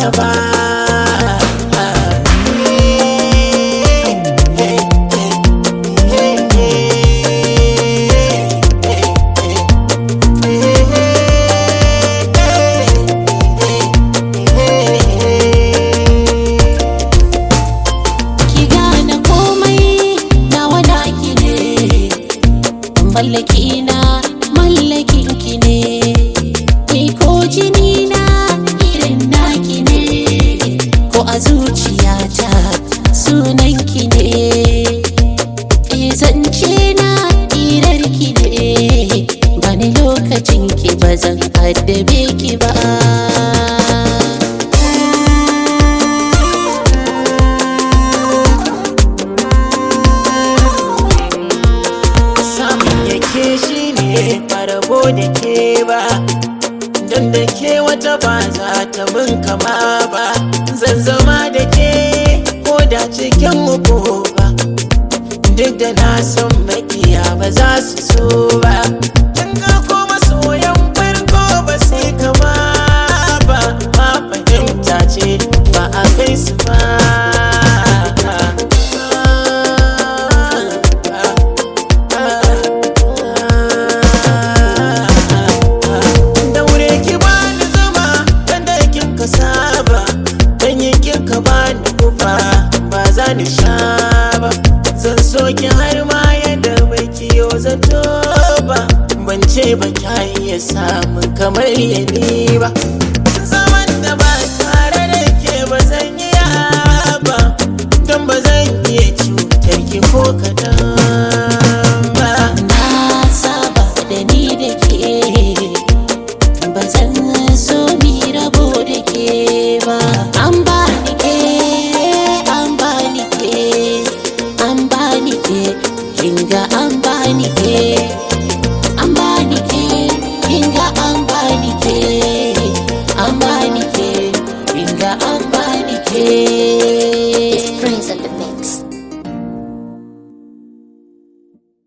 ta ba. Mallaki na mallakin ki ne, ni ko jini na irin naki ne, ko a zuciyata sunan ki ne, zance na irar ki ne, bani lokacin ki ba zan addabe ki ba. Shi ne farabo da ke ba, don da ke wata ba za ta min kama ba. Zan zama da ke ko da cikin uku ba, duk da na san makiya ba za su so ba. Kin ga ko masoyan farko ba sai kama ba, ma fahimta ce ba a kai su ba. Ni sha ba zan soki har ma yadda bai kiyo zato ba, ban ce ba ka iya samun kamar yadi ba. Zaman da ba tare da ke ba zan yi ba, don ba zan iya cutar ki ko kaɗan.